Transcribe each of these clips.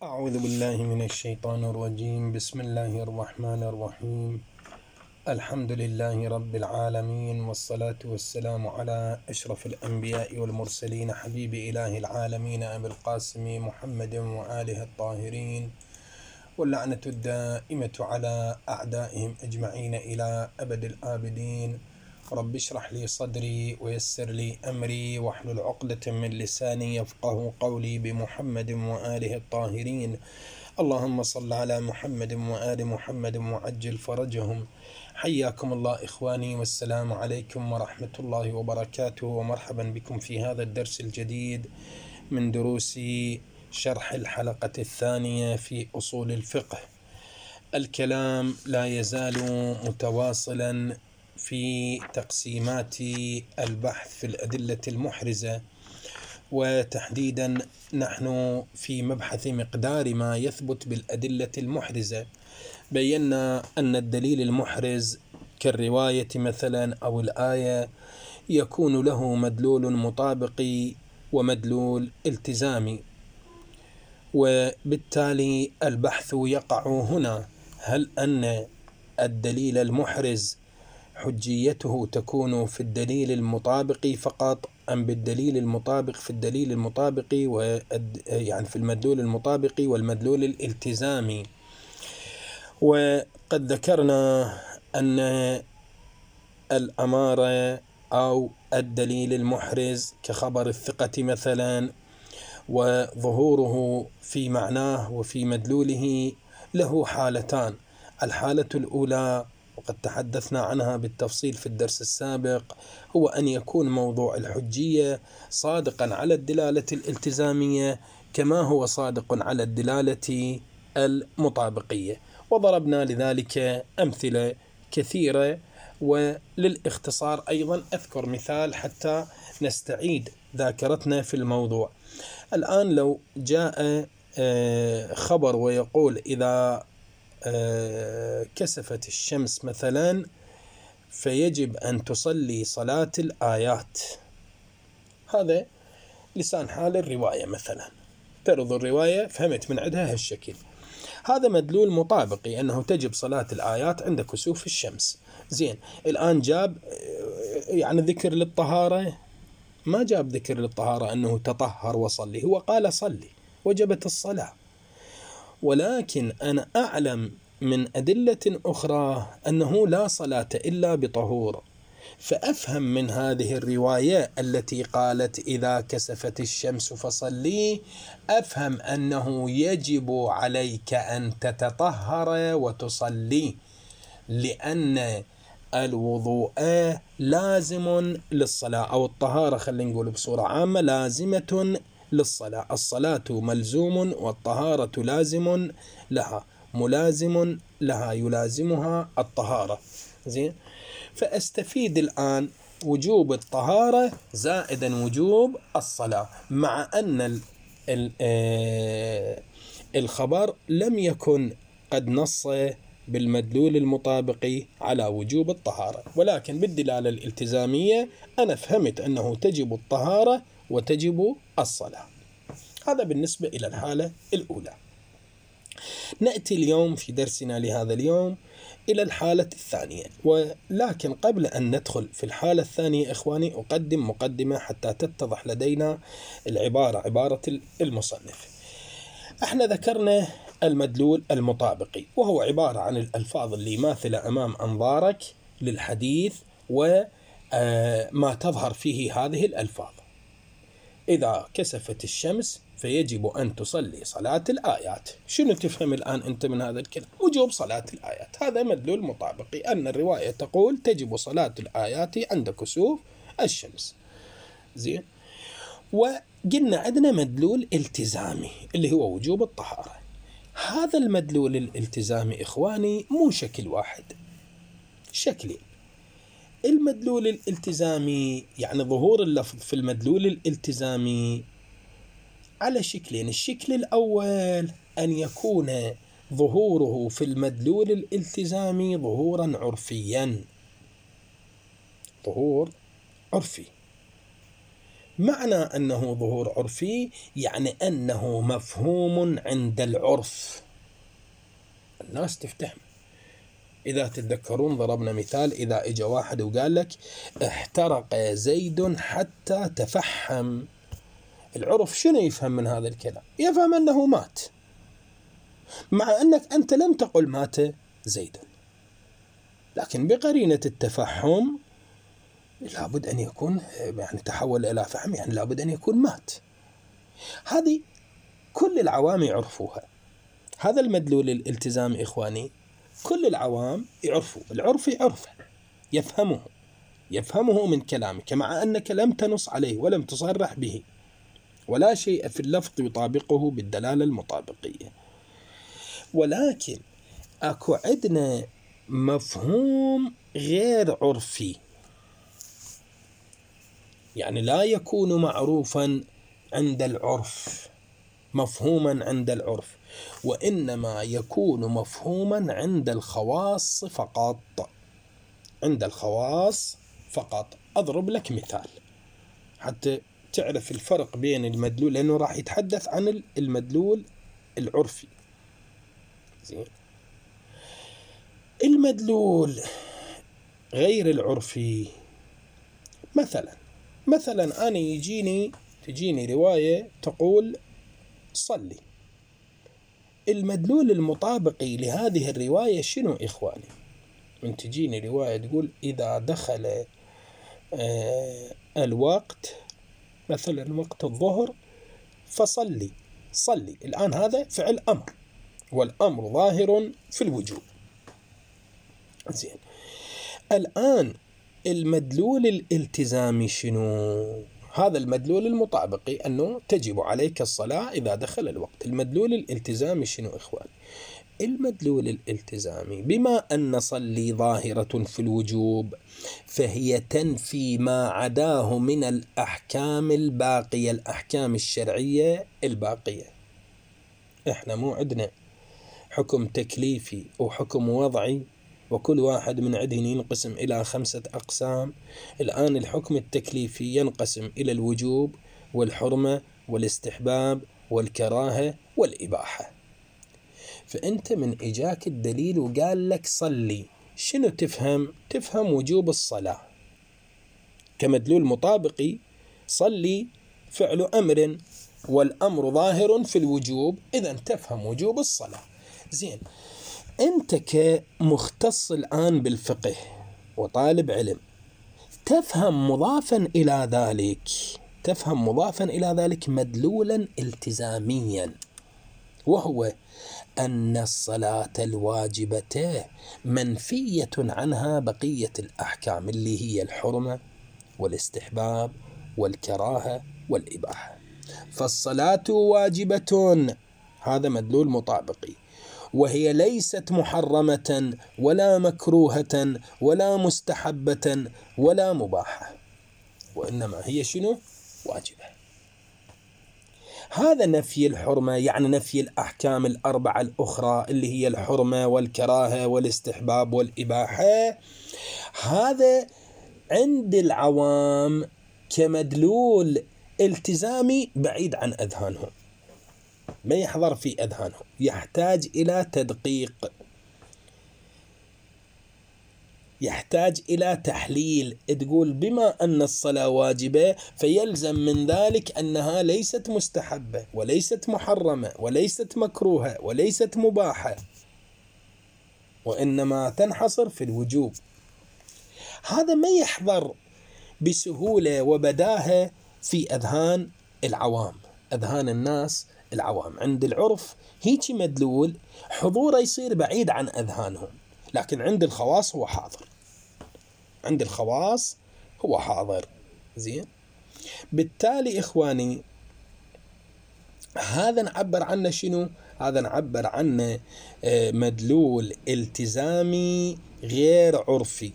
أعوذ بالله من الشيطان الرجيم. بسم الله الرحمن الرحيم. الحمد لله رب العالمين، والصلاة والسلام على أشرف الأنبياء والمرسلين، حبيب إله العالمين أبي القاسم محمد وآله الطاهرين، واللعنة الدائمة على أعدائهم أجمعين إلى أبد الآبدين. رب اشرح لي صدري ويسر لي أمري واحلل عقدة من لساني يفقه قولي، بمحمد وآله الطاهرين. اللهم صل على محمد وآل محمد وعجل فرجهم. حياكم الله إخواني، والسلام عليكم ورحمة الله وبركاته، ومرحبا بكم في هذا الدرس الجديد من دروس شرح الحلقة الثانية في أصول الفقه. الكلام لا يزال متواصلا في تقسيمات البحث في الأدلة المحرزة، وتحديدا نحن في مبحث مقدار ما يثبت بالأدلة المحرزة. بينا أن الدليل المحرز كالرواية مثلا أو الآية يكون له مدلول مطابقي ومدلول التزامي، وبالتالي البحث يقع هنا: هل أن الدليل المحرز حجيته تكون في الدليل المطابق فقط، أم بالدليل المطابق في الدليل المطابق يعني في المدلول المطابق والمدلول الالتزامي؟ وقد ذكرنا أن الأمارة أو الدليل المحرز كخبر الثقة مثلا، وظهوره في معناه وفي مدلوله له حالتان. الحالة الأولى وقد تحدثنا عنها بالتفصيل في الدرس السابق، هو أن يكون موضوع الحجية صادقا على الدلالة الالتزامية كما هو صادق على الدلالة المطابقية، وضربنا لذلك أمثلة كثيرة. وللاختصار أيضا أذكر مثال حتى نستعيد ذاكرتنا في الموضوع. الآن لو جاء خبر ويقول إذا كسفت الشمس مثلا فيجب أن تصلي صلاة الآيات، هذا لسان حال الرواية مثلا، ترض الرواية فهمت من عندها هالشكل، هذا مدلول مطابقي أنه تجب صلاة الآيات عند كسوف الشمس. زين، الآن جاب يعني ذكر للطهارة؟ ما جاب ذكر للطهارة أنه تطهر وصلي، هو قال صلي وجبت الصلاة. ولكن أنا أعلم من أدلة أخرى أنه لا صلاة إلا بطهور، فأفهم من هذه الرواية التي قالت إذا كسفت الشمس فصلي، أفهم أنه يجب عليك أن تتطهر وتصلي، لأن الوضوء لازم للصلاة، أو الطهارة خلينا نقول بصورة عامة لازمة للصلاة. الصلاة ملزوم والطهارة لازم لها، ملازم لها يلازمها الطهارة. زين، فأستفيد الآن وجوب الطهارة زائدا وجوب الصلاة، مع أن الخبر لم يكن قد نص بالمدلول المطابق على وجوب الطهارة، ولكن بالدلالة الالتزامية أنا فهمت أنه تجب الطهارة وتجب الصلاة. هذا بالنسبة إلى الحالة الأولى. نأتي اليوم في درسنا لهذا اليوم إلى الحالة الثانية، ولكن قبل أن ندخل في الحالة الثانية إخواني أقدم مقدمة حتى تتضح لدينا العبارة، عبارة المصنف. احنا ذكرنا المدلول المطابقي، وهو عبارة عن الألفاظ اللي ماثلة أمام أنظارك للحديث وما تظهر فيه هذه الألفاظ. إذا كسفت الشمس فيجب أن تصلي صلاة الآيات. شنو تفهم الآن أنت من هذا الكلام؟ وجوب صلاة الآيات، هذا مدلول مطابقي، أن الرواية تقول تجب صلاة الآيات عند كسوف الشمس. زين، وقلنا عندنا مدلول التزامي اللي هو وجوب الطهارة. هذا المدلول الالتزامي إخواني مو شكل واحد، شكلين. المدلول الالتزامي يعني ظهور اللفظ في المدلول الالتزامي على شكلين. الشكل الأول أن يكون ظهوره في المدلول الالتزامي ظهورا عرفيا، ظهور عرفي، معنى أنه ظهور عرفي يعني أنه مفهوم عند العرف، الناس تفتهم. إذا تتذكرون ضربنا مثال، إذا إجا واحد وقال لك احترق زيد حتى تفحم، العرف شنو يفهم من هذا الكلام؟ يفهم أنه مات، مع أنك أنت لم تقل مات زيد، لكن بقرينة التفحم لابد أن يكون يعني تحول إلى فحم، يعني لابد أن يكون مات. هذه كل العوام يعرفوها، هذا المدلول الالتزامي إخواني كل العوام يعرفوا، العرف يعرفه، يفهمه من كلامك، مع أنك لم تنص عليه ولم تصرح به، ولا شيء في اللفظ يطابقه بالدلالة المطابقية. ولكن أكو عندنا مفهوم غير عرفي، يعني لا يكون معروفا عند العرف، مفهوما عند العرف، وإنما يكون مفهوما عند الخواص فقط، عند الخواص فقط. أضرب لك مثال حتى تعرف الفرق بين المدلول، لأنه راح يتحدث عن المدلول العرفي. زين، المدلول غير العرفي مثلا أنا تجيني رواية تقول صلي، المدلول المطابقي لهذه الرواية شنو إخواني؟ من تجيني رواية تقول إذا دخل الوقت، مثلا وقت الظهر، فصلي، صلي، الآن هذا فعل أمر، والأمر ظاهر في الوجوب. زين، الآن المدلول الالتزامي شنو؟ هذا المدلول المطابقي أنه تجب عليك الصلاة إذا دخل الوقت. المدلول الالتزامي شنو إخوان؟ المدلول الالتزامي بما أن صلي ظاهرة في الوجوب فهي تنفي ما عداه من الأحكام الباقية، الأحكام الشرعية الباقية. إحنا مو عندنا حكم تكليفي وحكم وضعي، وكل واحد من عندهم ينقسم إلى 5 أقسام. الآن الحكم التكليفي ينقسم إلى الوجوب والحرمة والاستحباب والكراهة والإباحة. فأنت من إجاك الدليل وقال لك صلي، شنو تفهم؟ تفهم وجوب الصلاة كمدلول مطابقي. صلي فعل أمر والأمر ظاهر في الوجوب، إذن تفهم وجوب الصلاة. زين، أنت كمختص الآن بالفقه وطالب علم تفهم مضافا إلى ذلك مدلولا التزاميا، وهو أن الصلاة الواجبة منفية عنها بقية الأحكام اللي هي الحرمة والاستحباب والكراهة والإباحة. فالصلاة واجبة، هذا مدلول مطابقي، وهي ليست محرمة ولا مكروهة ولا مستحبة ولا مباحة، وإنما هي شنو؟ واجبة. هذا نفي الحرمة، يعني نفي الأحكام الأربعة الأخرى اللي هي الحرمة والكراهة والاستحباب والإباحة. هذا عند العوام كمدلول التزامي بعيد عن أذهانهم، ما يحضر في أذهانهم، يحتاج إلى تدقيق، يحتاج إلى تحليل. تقول بما أن الصلاة واجبة فيلزم من ذلك أنها ليست مستحبة وليست محرمة وليست مكروهة وليست مباحة، وإنما تنحصر في الوجوب. هذا ما يحضر بسهولة وبداهة في أذهان العوام، أذهان الناس العوام. عند العرف هيك مدلول حضوره يصير بعيد عن أذهانهم، لكن عند الخواص هو حاضر، عند الخواص هو حاضر. زين، بالتالي إخواني هذا نعبر عنه شنو؟ هذا نعبر عنه مدلول التزامي غير عرفي،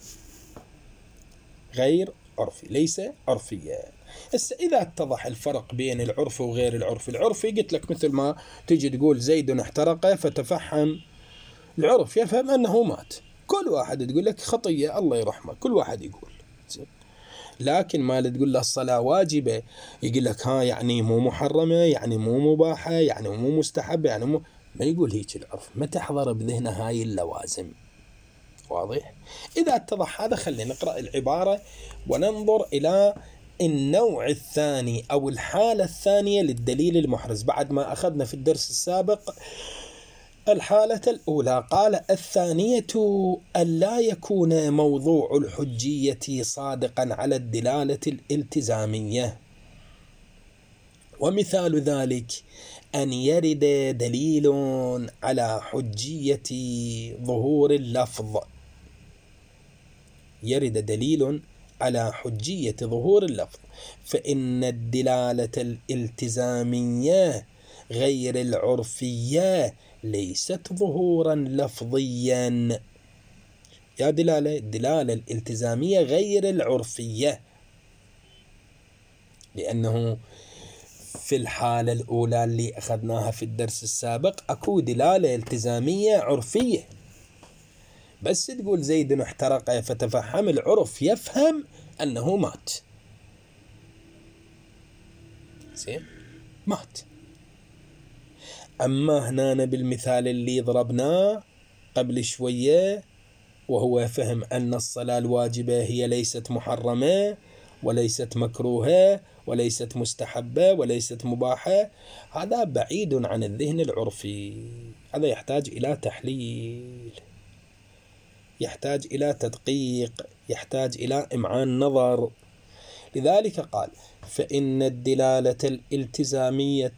غير عرفي، ليس عرفيا. إذا اتضح الفرق بين العرف وغير العرف، العرفي قلت لك مثل ما تجي تقول زيد احترق فتفحم، العرف يفهم أنه مات، كل واحد تقول لك خطية الله يرحمه، كل واحد يقول. لكن ما تقول له الصلاة واجبة يقول لك ها يعني مو محرمة، يعني مو مباحة، يعني مو مستحبة، يعني ما يقول هيك العرف، ما تحضر بذهنه هاي اللوازم. واضح؟ إذا اتضح هذا خلينا نقرأ العبارة وننظر إلى النوع الثاني أو الحالة الثانية للدليل المحرز. بعد ما أخذنا في الدرس السابق الحالة الأولى، قال الثانية أن لا يكون موضوع الحجية صادقا على الدلالة الالتزامية، ومثال ذلك أن يرد دليل على حجية ظهور اللفظ، يرد دليل على حجية ظهور اللفظ، فإن الدلالة الالتزامية غير العرفية ليست ظهورا لفظيا. يا الدلالة الالتزامية غير العرفية، لأنه في الحالة الأولى اللي أخذناها في الدرس السابق أكو دلالة التزامية عرفية، بس تقول زيد احترق فتفهم العرف يفهم أنه مات، مات. أما هنا بالمثال اللي ضربناه قبل شوية وهو فهم أن الصلاة الواجبة هي ليست محرمة وليست مكروهة وليست مستحبة وليست مباحة، هذا بعيد عن الذهن العرفي، هذا يحتاج إلى تحليل، يحتاج إلى تدقيق، يحتاج إلى إمعان نظر. لذلك قال فإن الدلالة الالتزامية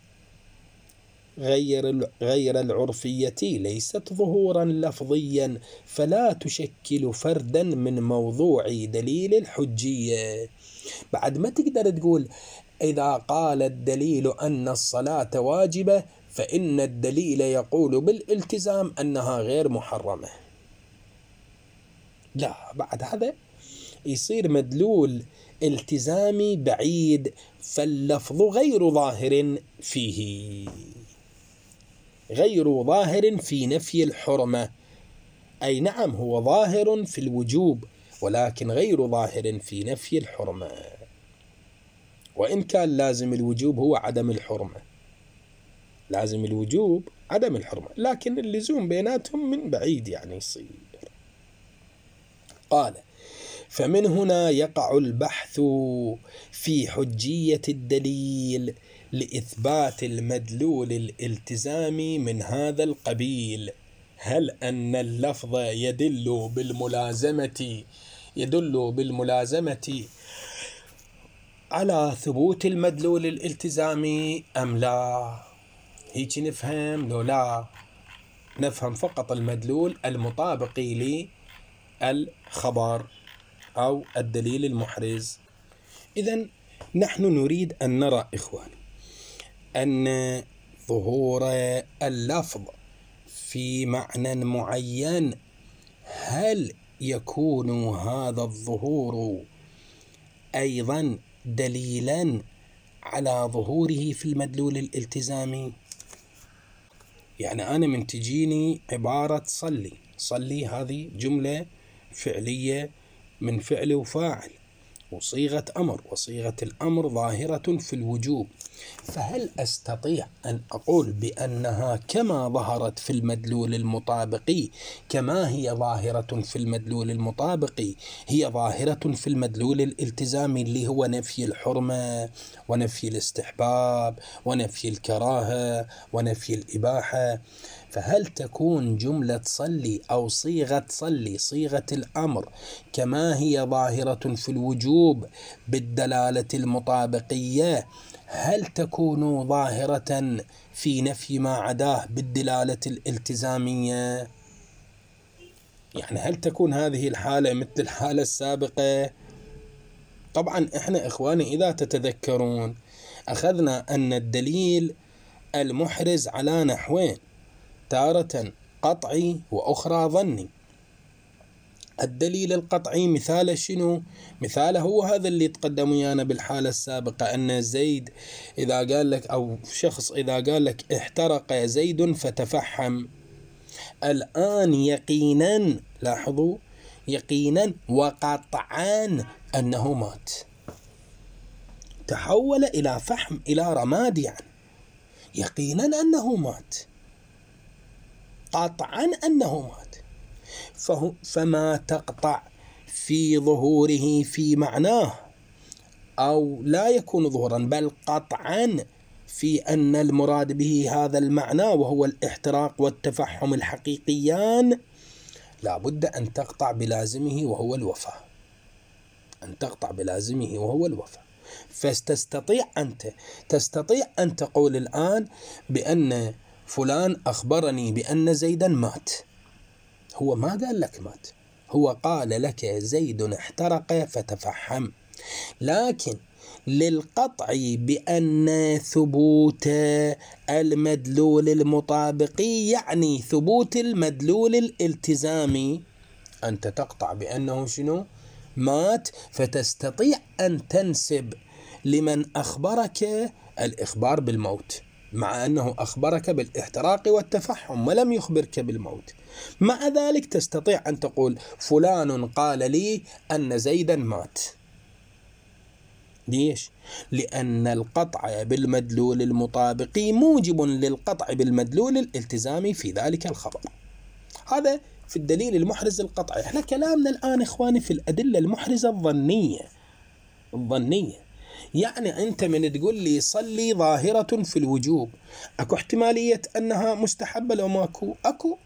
غير العرفية ليست ظهورا لفظيا، فلا تشكل فردا من موضوع دليل الحجية. بعد ما تقدر تقول إذا قال الدليل أن الصلاة واجبة فإن الدليل يقول بالالتزام أنها غير محرمة، لا، بعد هذا يصير مدلول التزامي بعيد، فاللفظ غير ظاهر فيه، غير ظاهر في نفي الحرمة، أي نعم هو ظاهر في الوجوب ولكن غير ظاهر في نفي الحرمة، وإن كان لازم الوجوب هو عدم الحرمة، لازم الوجوب عدم الحرمة، لكن اللزوم بيناتهم من بعيد يعني يصير. قال فمن هنا يقع البحث في حجية الدليل لإثبات المدلول الالتزامي من هذا القبيل، هل أن اللفظ يدل بالملازمة على ثبوت المدلول الالتزامي أم لا؟ هيك نفهم لو لا نفهم فقط المدلول المطابق للخبر أو الدليل المحرز. إذن نحن نريد أن نرى إخواني أن ظهور اللفظ في معنى معين، هل يكون هذا الظهور أيضا دليلا على ظهوره في المدلول الالتزامي؟ يعني أنا من تجيني عبارة صلي هذه جملة فعلية من فعل وفاعل وصيغة أمر، وصيغة الأمر ظاهرة في الوجوب، فهل أستطيع أن أقول بأنها كما ظهرت في المدلول المطابق كما هي ظاهرة في المدلول المطابق هي ظاهرة في المدلول الالتزامي اللي هو نفي الحرمة ونفي الاستحباب ونفي الكراهة ونفي الإباحة؟ فهل تكون جملة صلي أو صيغة صلي صيغة الأمر كما هي ظاهرة في الوجوب بالدلالة المطابقية، هل تكون ظاهرة في نفي ما عداه بالدلالة الالتزامية؟ يعني هل تكون هذه الحالة مثل الحالة السابقة؟ طبعا احنا إخواني إذا تتذكرون أخذنا أن الدليل المحرز على نحوين، تارة قطعي وأخرى ظني. الدليل القطعي مثاله شنو؟ مثاله هو هذا اللي تقدم ويانا بالحالة السابقة، أن زيد إذا قال لك أو شخص إذا قال لك احترق زيد فتفحم، الآن يقينا لاحظوا يقينا وقطعا أنه مات. تحول إلى فحم، إلى رماد، يعني يقينا أنه مات، قطعا أنه مات. فما تقطع في ظهوره في معناه، أو لا يكون ظهورا بل قطعا في أن المراد به هذا المعنى وهو الاحتراق والتفحم الحقيقيان، لا بد أن تقطع بلازمه وهو الوفاة، أن تقطع بلازمه وهو الوفاة. فتستطيع أن تقول الآن بأن فلان أخبرني بأن زيدا مات. هو ما قال لك مات، هو قال لك زيد احترق فتفحم. لكن للقطع بأن ثبوت المدلول المطابقي يعني ثبوت المدلول الالتزامي، أنت تقطع بأنه شنو؟ مات. فتستطيع أن تنسب لمن أخبرك الإخبار بالموت، مع أنه أخبرك بالاحتراق والتفحم ولم يخبرك بالموت. مع ذلك تستطيع أن تقول فلان قال لي أن زيدا مات. ليش؟ لأن القطع بالمدلول المطابقي موجب للقطع بالمدلول الالتزامي في ذلك الخبر. هذا في الدليل المحرز القطعي. احنا كلامنا الآن إخواني في الأدلة المحرزة الظنية. يعني أنت من تقول لي صلي ظاهرة في الوجوب، أكو احتمالية أنها مستحبة لو ماكو؟ أكو.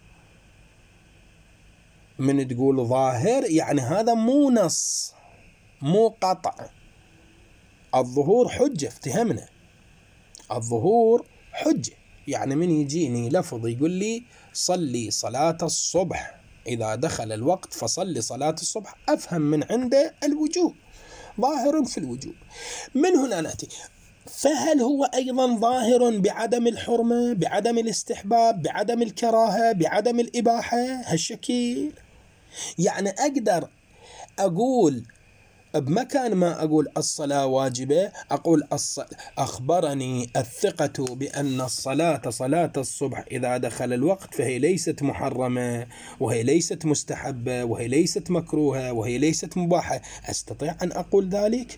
من تقول ظاهر يعني هذا مو نص، مو قطع. الظهور حجة، افتهمنا، الظهور حجة. يعني من يجيني لفظ يقول لي صلي صلاة الصبح، إذا دخل الوقت فصلي صلاة الصبح، أفهم من عنده الوجوب، ظاهر في الوجوب. من هنا نأتي، فهل هو أيضا ظاهر بعدم الحرمة، بعدم الاستحباب، بعدم الكراهة، بعدم الإباحة؟ هالشكل يعني أقدر أقول بمكان ما أقول الصلاة واجبة، أقول أخبرني الثقة بأن الصلاة صلاة الصبح إذا دخل الوقت فهي ليست محرمة، وهي ليست مستحبة، وهي ليست مكروهة، وهي ليست مباحة. أستطيع أن أقول ذلك؟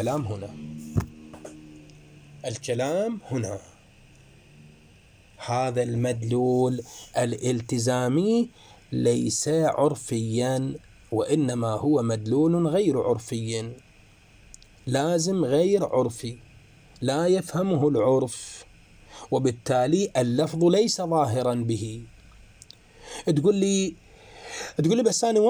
الكلام هنا هذا المدلول الالتزامي ليس عرفيا، وإنما هو مدلول غير عرفي، لازم غير عرفي، لا يفهمه العرف، وبالتالي اللفظ ليس ظاهرا به. تقول لي بس أنا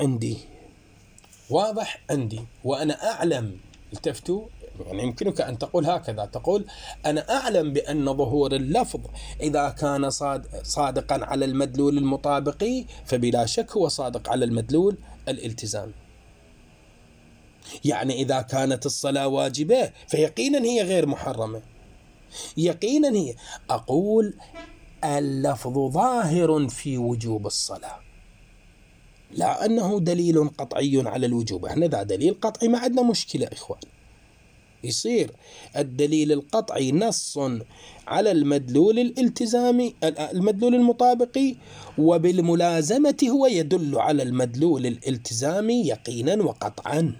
واضح عندي وأنا أعلم. التفتوا، يعني يمكنك أن تقول هكذا، تقول أنا أعلم بأن ظهور اللفظ إذا كان صادقا على المدلول المطابقي فبلا شك هو صادق على المدلول الالتزامي. يعني إذا كانت الصلاة واجبة فيقينا هي غير محرمة، يقينا هي. أقول اللفظ ظاهر في وجوب الصلاة، لا أنه دليل قطعي على الوجوب. احنا ذا دليل قطعي ما عندنا مشكلة إخوان، يصير الدليل القطعي نص على المدلول الالتزامي، المدلول المطابقي، وبالملازمة هو يدل على المدلول الالتزامي يقينا وقطعا.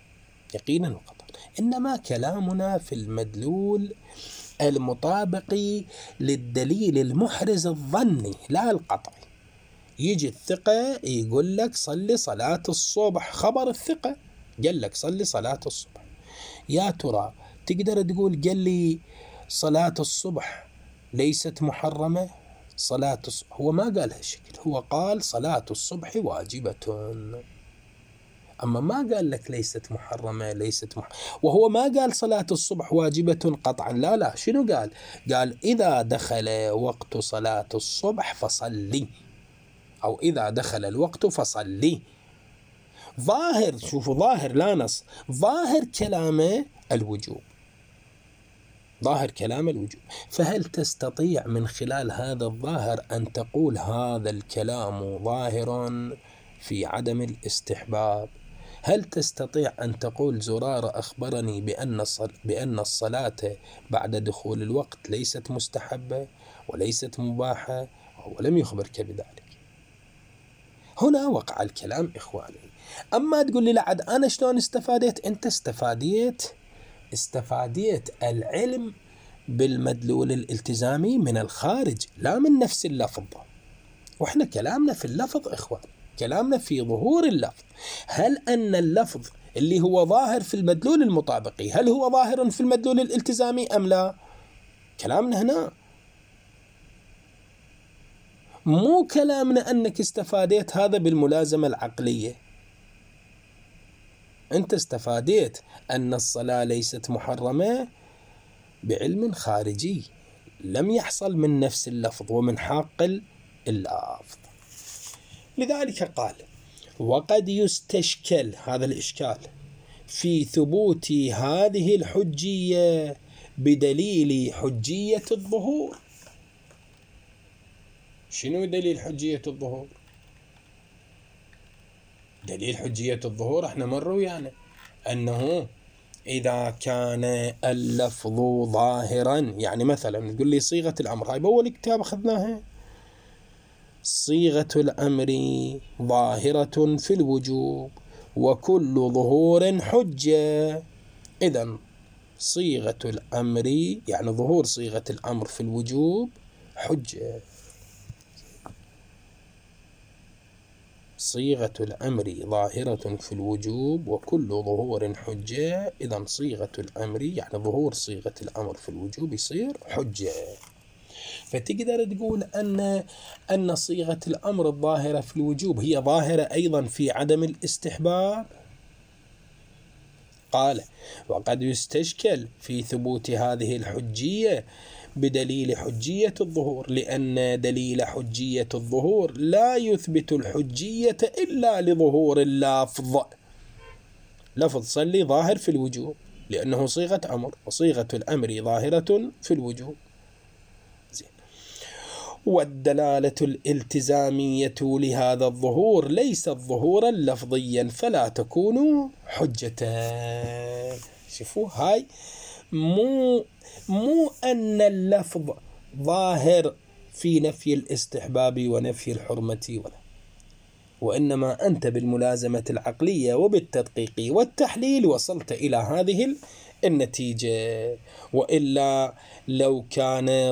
إنما كلامنا في المدلول المطابقي للدليل المحرز الظني لا القطعي. يجي الثقة يقول لك صلي صلاة الصبح، خبر الثقة قال لك صلي صلاة الصبح، يا ترى تقدر تقول قال لي صلاة الصبح ليست محرمة؟ هو ما قال هالشكل، هو قال صلاة الصبح واجبة، أما ما قال لك ليست محرمة وهو ما قال صلاة الصبح واجبة قطعا، لا. شنو قال إذا دخل وقت صلاة الصبح فصلي، أو إذا دخل الوقت فصلي. ظاهر، شوفوا ظاهر لا نص، ظاهر كلامه الوجوب، فهل تستطيع من خلال هذا الظاهر أن تقول هذا الكلام ظاهر في عدم الاستحباب؟ هل تستطيع أن تقول زرارة أخبرني بأن الصلاة بعد دخول الوقت ليست مستحبة وليست مباحة ولم يخبرك بذلك؟ هنا وقع الكلام إخواني. أما تقول لي لعد أنا شلون استفاديت؟ أنت استفاديت العلم بالمدلول الالتزامي من الخارج لا من نفس اللفظ. وإحنا كلامنا في اللفظ إخوان، كلامنا في ظهور اللفظ. هل أن اللفظ اللي هو ظاهر في المدلول المطابقي هل هو ظاهر في المدلول الالتزامي أم لا؟ كلامنا هنا مو كلامنا أنك استفاديت هذا بالملازمة العقلية. أنت استفاديت أن الصلاة ليست محرمة بعلم خارجي لم يحصل من نفس اللفظ ومن حق اللفظ. لذلك قال وقد يستشكل هذا الإشكال في ثبوت هذه الحجية بدليل حجية الظهور. شنو دليل حجية الظهور؟ دليل حجية الظهور احنا مروا يعني أنه إذا كان اللفظ ظاهرا، يعني مثلا تقول لي صيغة الأمر، هاي بأول كتاب أخذناها، صيغة الأمر ظاهرة في الوجوب وكل ظهور حجة. إذن صيغة الأمر يعني ظهور صيغة الأمر في الوجوب حجة. صيغة الأمر ظاهرة في الوجوب وكل ظهور حجة. إذن صيغة الأمر يعني ظهور صيغة الأمر في الوجوب يصير حجة. فتقدر تقول أن صيغة الأمر الظاهرة في الوجوب هي ظاهرة أيضا في عدم الاستحباب. قال وقد يستشكل في ثبوت هذه الحجية بدليل حجية الظهور، لأن دليل حجية الظهور لا يثبت الحجية إلا لظهور اللفظ. لفظ صلي ظاهر في الوجوب لأنه صيغة أمر، وصيغة الأمر ظاهرة في الوجوب. والدلالة الالتزامية لهذا الظهور ليست ظهورا لفظيا فلا تكون حجة. شوفوا هاي مو أن اللفظ ظاهر في نفي الاستحباب ونفي الحرمة وإنما أنت بالملازمة العقلية وبالتدقيق والتحليل وصلت إلى هذه النتيجة. وإلا لو كان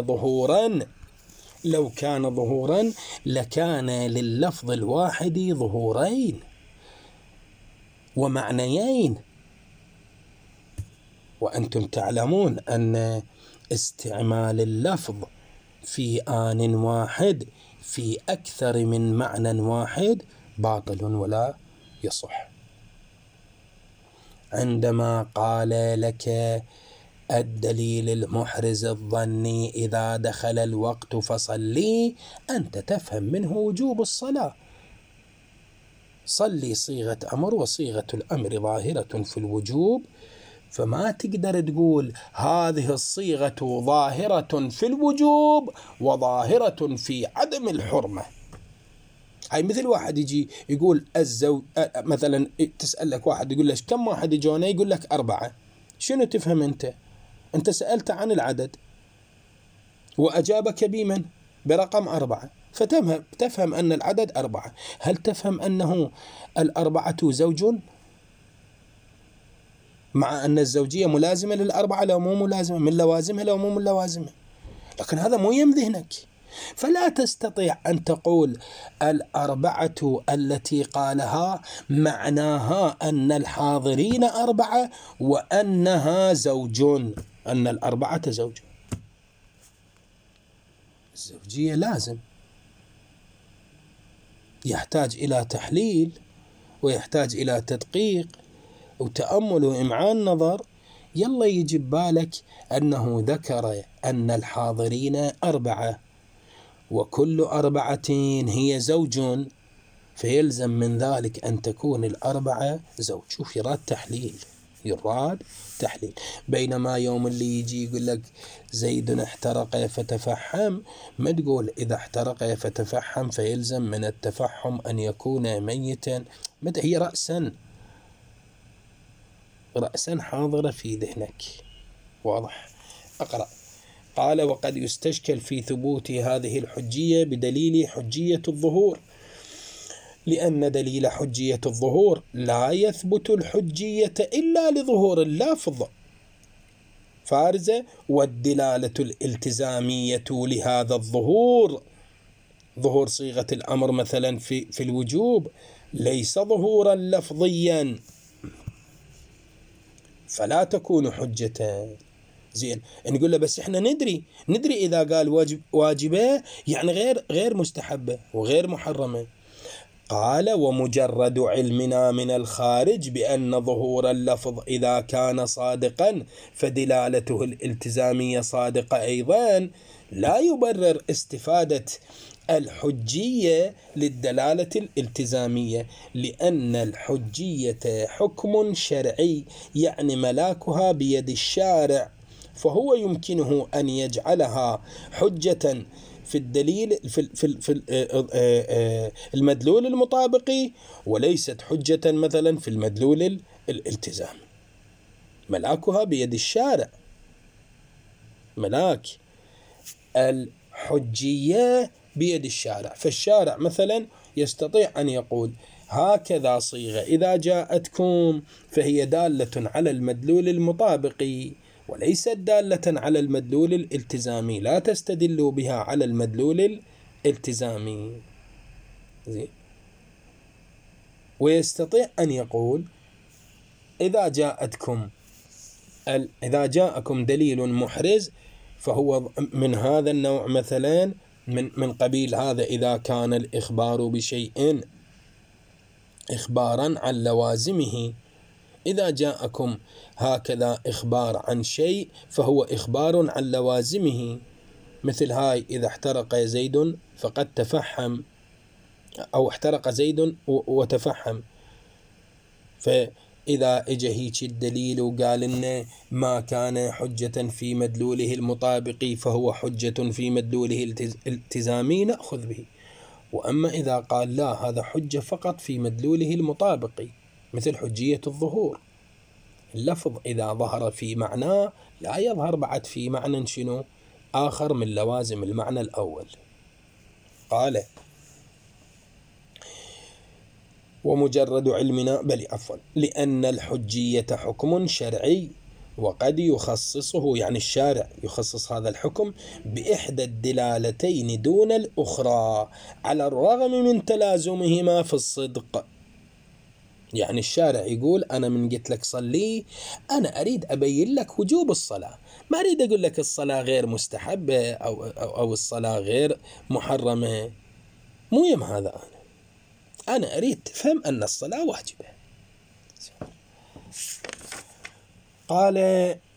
ظهورا لكان لللفظ الواحد ظهورين ومعنيين. وأنتم تعلمون أن استعمال اللفظ في آن واحد في أكثر من معنى واحد باطل ولا يصح. عندما قال لك الدليل المحرز الظني إذا دخل الوقت فصلي، أنت تفهم منه وجوب الصلاة. صلي صيغة أمر وصيغة الأمر ظاهرة في الوجوب، فما تقدر تقول هذه الصيغة ظاهرة في الوجوب وظاهرة في عدم الحرمة. هاي مثل واحد يجي يقول الزوج مثلا، تسألك واحد يقول لك كم واحد يجونا، يقول لك 4. شنو تفهم أنت سألت عن العدد وأجابك بمن؟ برقم 4، فتفهم أن العدد 4. هل تفهم أنه 4 زوج؟ مع أن الزوجية ملازمة لل4 لو مو ملازمة، من لوازمها لو مو من لوازمها، لكن هذا مو يم ذهنك. فلا تستطيع أن تقول 4 التي قالها معناها أن الحاضرين 4 وأنها زوج، أن 4 زوج. الزوجية لازم يحتاج إلى تحليل ويحتاج إلى تدقيق وتأمل وإمعان نظر. يلا يجي بالك أنه ذكر أن الحاضرين 4 وكل 4 هي زوج، فيلزم من ذلك أن تكون 4 زوج. شوف يراد تحليل. بينما يوم اللي يجي يقول لك زيد احترق فتفحم، ما تقول إذا احترق فتفحم فيلزم من التفحم أن يكون ميتا. هي رأسا حاضرة في ذهنك. واضح؟ أقرأ. قال وقد يستشكل في ثبوت هذه الحجية بدليل حجية الظهور، لأن دليل حجية الظهور لا يثبت الحجية إلا لظهور اللفظ فارزة، والدلالة الالتزامية لهذا الظهور، ظهور صيغة الأمر مثلا في الوجوب، ليس ظهورا لفظيا فلا تكون حجة. زين، نقول له بس احنا ندري إذا قال واجبة يعني غير مستحبة وغير محرمة. قال ومجرد علمنا من الخارج بأن ظهور اللفظ إذا كان صادقا فدلالته الالتزامية صادقة أيضا، لا يبرر استفادة الحجية للدلالة الالتزامية، لأن الحجية حكم شرعي يعني ملاكها بيد الشارع، فهو يمكنه أن يجعلها حجة في الدليل في المدلول المطابقي، وليست حجة مثلا في المدلول الالتزامي. ملاكها بيد الشارع، ملاك الحجية بيد الشارع. فالشارع مثلا يستطيع أن يقول هكذا صيغة إذا جاءتكم فهي دالة على المدلول المطابقي وليست دالة على المدلول الالتزامي، لا تستدلوا بها على المدلول الالتزامي. زين. ويستطيع أن يقول إذا جاءكم دليل محرز فهو من هذا النوع مثلا، من قبيل هذا إذا كان الإخبار بشيء إخبارا عن لوازمه، إذا جاءكم هكذا إخبار عن شيء فهو إخبار عن لوازمه، مثل هاي إذا احترق زيد فقد تفحم، أو احترق زيد وتفحم. فإذا اجى هيك الدليل وقال إن ما كان حجة في مدلوله المطابقي فهو حجة في مدلوله الالتزامي نأخذ به. وأما إذا قال لا هذا حجة فقط في مدلوله المطابقي، مثل حجية الظهور، اللفظ إذا ظهر في معناه لا يظهر بعد في معنى شنو آخر من لوازم المعنى الأول. قال ومجرد علمنا لأن الحجية حكم شرعي وقد يخصصه، يعني الشارع يخصص هذا الحكم بإحدى الدلالتين دون الأخرى على الرغم من تلازمهما في الصدق. يعني الشارع يقول أنا من قلت لك صلي أنا أريد أبين لك وجوب الصلاة، ما أريد أقول لك الصلاة غير مستحبة أو الصلاة غير محرمة، مو يم هذا. أنا أريد تفهم أن الصلاة واجبة. قال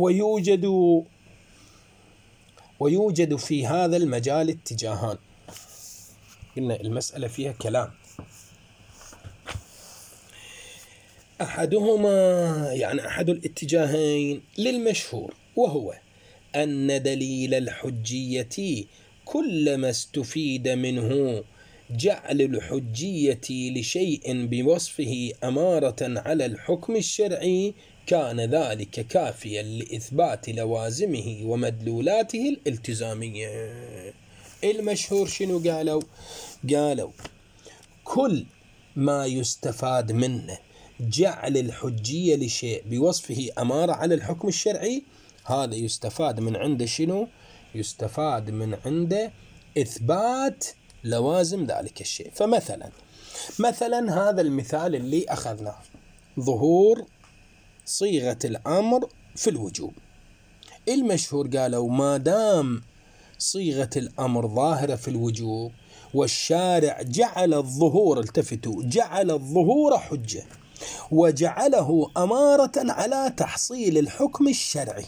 ويوجد في هذا المجال اتجاهان. قلنا المسألة فيها كلام. أحدهما يعني أحد الاتجاهين للمشهور، وهو أن دليل الحجية كلما استفيد منه جعل الحجية لشيء بوصفه أمارة على الحكم الشرعي كان ذلك كافيا لإثبات لوازمه ومدلولاته الالتزامية. المشهور شنو قالوا كل ما يستفاد منه جعل الحجية لشيء بوصفه أمارة على الحكم الشرعي، هذا يستفاد من عنده شنو؟ يستفاد من عنده إثبات لوازم ذلك الشيء. فمثلا هذا المثال اللي أخذناه، ظهور صيغة الأمر في الوجوب، المشهور قالوا ما دام صيغة الأمر ظاهرة في الوجوب والشارع جعل الظهور، التفتوا، جعل الظهور حجة وجعله أمارة على تحصيل الحكم الشرعي،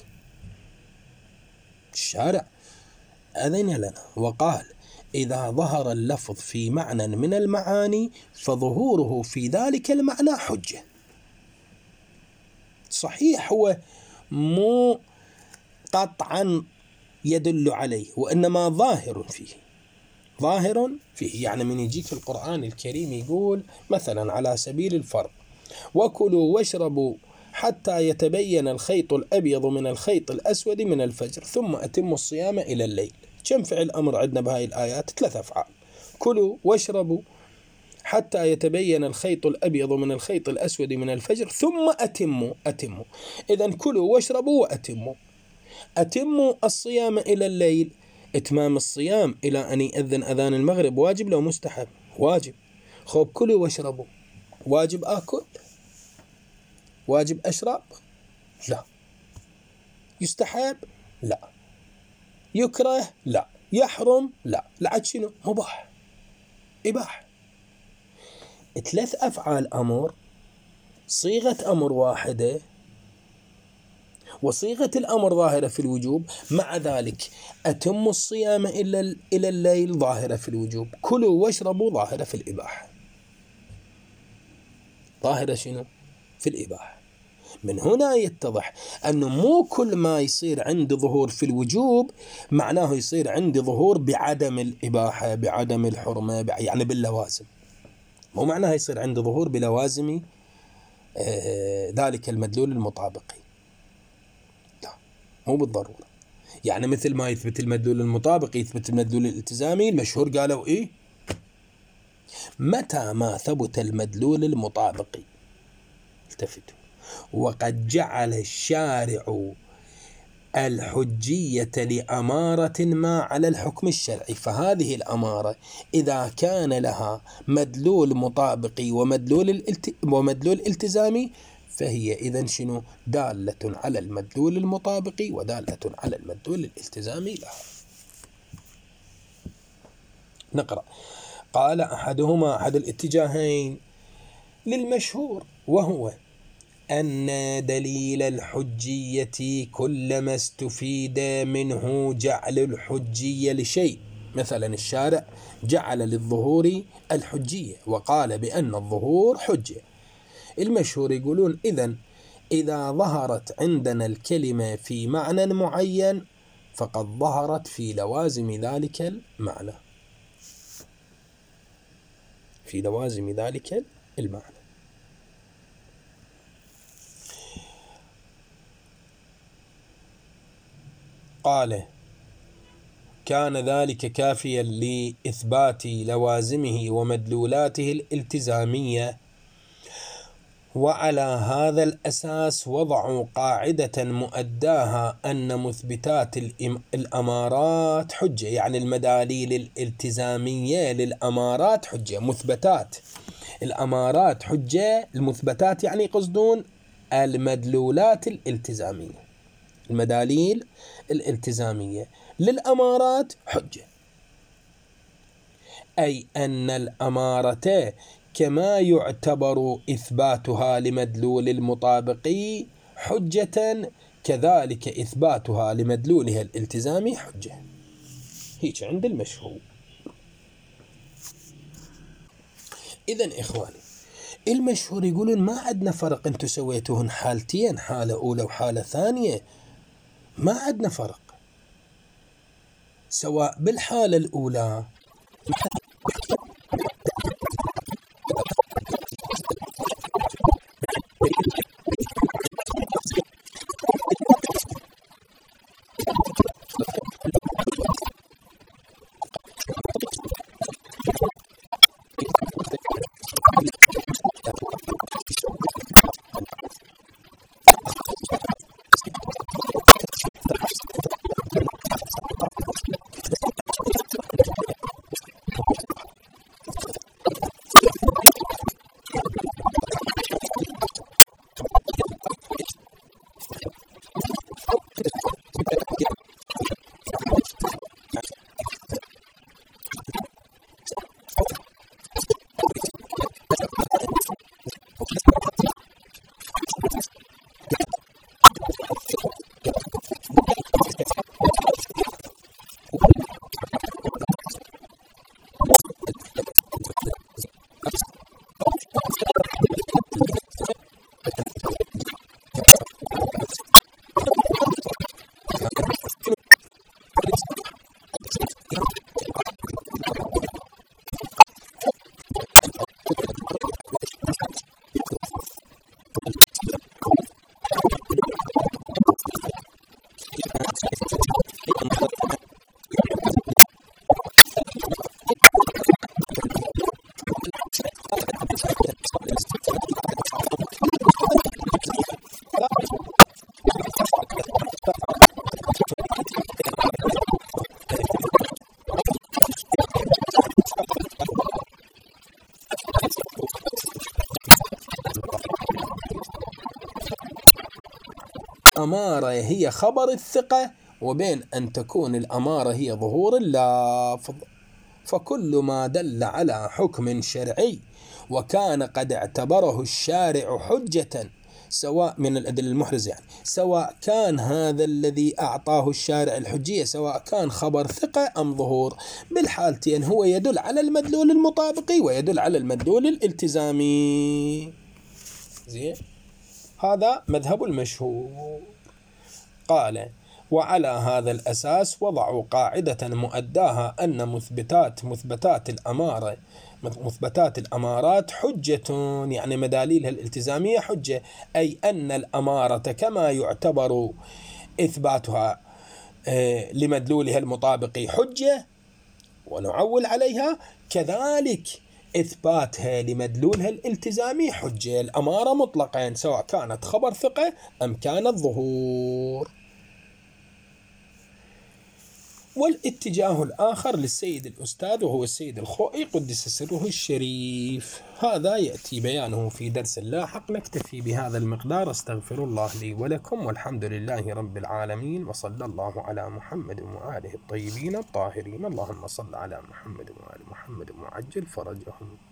الشارع أذن لنا وقال إذا ظهر اللفظ في معنى من المعاني فظهوره في ذلك المعنى حجة. صحيح هو مو قطعا يدل عليه، وإنما ظاهر فيه. يعني من يجيك في القرآن الكريم يقول مثلا على سبيل الفرض وكلوا واشربوا حتى يتبين الخيط الأبيض من الخيط الأسود من الفجر ثم أتموا الصيام إلى الليل. كم فعل أمر عندنا بهاي الآيات؟ 3 أفعال: كلوا واشربوا حتى يتبين الخيط الأبيض من الخيط الأسود من الفجر ثم أتموا. إذن كلوا واشربوا وأتموا. أتموا الصيام إلى الليل. إتمام الصيام إلى أن يأذن أذان المغرب واجب لو مستحب؟ واجب. خب كلوا واشربوا، واجب آكل؟ واجب أشرب؟ لا. يستحب؟ لا. يكره؟ لا. يحرم؟ لا. لعد شنو؟ مباح، إباح. 3 أفعال أمر، صيغة أمر واحدة، وصيغة الأمر ظاهرة في الوجوب. مع ذلك أتم الصيام إلى الليل ظاهرة في الوجوب، كلوا واشربوا ظاهرة في الإباحة. ظاهرة شنو؟ في الإباحة. من هنا يتضح أنه مو كل ما يصير عندي ظهور في الوجوب معناه يصير عندي ظهور بعدم الإباحة، بعدم الحرمة، يعني باللوازم. مو معناه يصير عندي ظهور بلوازم ذلك المدلول المطابقي، لا، مو بالضرورة. يعني مثل ما يثبت المدلول المطابقي يثبت المدلول الالتزامي. المشهور قالوا إيه؟ متى ما ثبت المدلول المطابقي، التفتوا، وقد جعل الشارع الحجية لأمارة ما على الحكم الشرعي، فهذه الأمارة إذا كان لها مدلول مطابقي ومدلول التزامي فهي إذن شنو؟ دالة على المدلول المطابقي ودالة على المدلول الالتزامي لها. نقرأ. قال أحدهما، أحد الاتجاهين للمشهور، وهو أن دليل الحجية كلما استفيد منه جعل الحجية لشيء. مثلا الشارع جعل للظهور الحجية وقال بأن الظهور حجة. المشهور يقولون إذا ظهرت عندنا الكلمة في معنى معين فقد ظهرت في لوازم ذلك المعنى، في لوازم ذلك المعنى. قال كان ذلك كافيا لإثبات لوازمه ومدلولاته الالتزامية. وعلى هذا الأساس وضعوا قاعدة مؤداها أن مثبتات الأمارات حجة، يعني المداليل الالتزامية للأمارات حجة. مثبتات الأمارات حجة، المثبتات يعني قصدون المدلولات الالتزامية. المداليل الالتزامية للأمارات حجة، أي أن الأمارة كما يعتبر إثباتها لمدلول المطابقي حجة كذلك إثباتها لمدلولها الالتزامي حجة. هيك عند المشهور. إذن إخواني، المشهور يقولون ما عندنا فرق، أنتم سويتوهن حالتين، حالة أولى وحالة ثانية، ما عندنا فرق. سواء بالحالة الأولى الأمارة هي خبر الثقة وبين أن تكون الأمارة هي ظهور اللفظ. فكل ما دل على حكم شرعي وكان قد اعتبره الشارع حجة، سواء من الأدلة المحرزة يعني، سواء كان هذا الذي أعطاه الشارع الحجية سواء كان خبر ثقة أم ظهور، بالحالتين هو يدل على المدلول المطابقي ويدل على المدلول الالتزامي. زين، هذا مذهب المشهور. قال: وعلى هذا الأساس وضعوا قاعدة مؤداها أن مثبتات الأمارات حجة، يعني مداليلها الالتزامية حجة، أي أن الأمارة كما يعتبر إثباتها لمدلولها المطابق حجة ونعول عليها، كذلك إثباتها لمدلولها الالتزامي حجة. الأمارة مطلقا سواء كانت خبر ثقة أم كانت ظهور. والاتجاه الآخر للسيد الأستاذ وهو السيد الخوئي قدس سره الشريف، هذا يأتي بيانه في درس لاحق. نكتفي بهذا المقدار. استغفر الله لي ولكم، والحمد لله رب العالمين، وصلى الله على محمد وآله الطيبين الطاهرين. اللهم صل على محمد وآل محمد وعجل فرجهم.